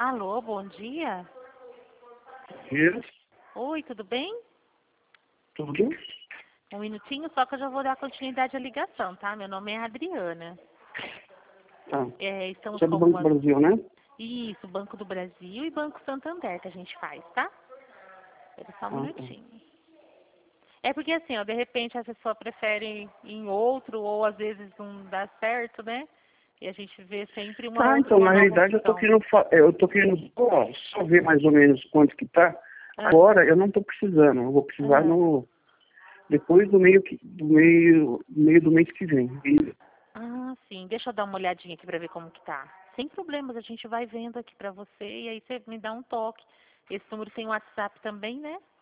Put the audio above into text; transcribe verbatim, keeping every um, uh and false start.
Alô, bom dia. Isso, Oi, tudo bem? tudo. Um minutinho só que eu já vou dar continuidade à ligação, tá? Meu nome é Adriana. Tá. É, estamos Você é do com Banco do algumas... Brasil, né? Isso, Banco do Brasil e Banco Santander que a gente faz, tá? Espera só um Ah, tá. minutinho. É porque assim, ó, de repente a pessoa prefere ir em outro ou às vezes não dá certo, né? E a gente vê sempre uma Tá, outra, então, uma na nova realidade eu tô opção. querendo, fa- eu tô querendo só, só ver mais ou menos quanto que tá. Ah, Agora eu não tô precisando, eu vou precisar aham. no, depois do meio, que- do meio, meio do mês que vem. E- Ah, sim. Deixa eu dar uma olhadinha aqui pra ver como que tá. Sem problemas, a gente vai vendo aqui pra você e aí você me dá um toque. Esse número tem WhatsApp também, né?